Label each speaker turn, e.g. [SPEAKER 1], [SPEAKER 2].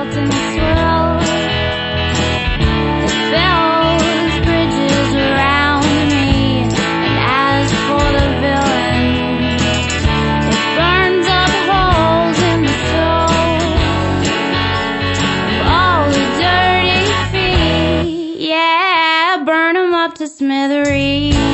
[SPEAKER 1] salt and the swirl. It builds bridges around me, and as for the villain, it burns up holes in the soul of all the dirty feet. Yeah, burn 'em up to smithereens.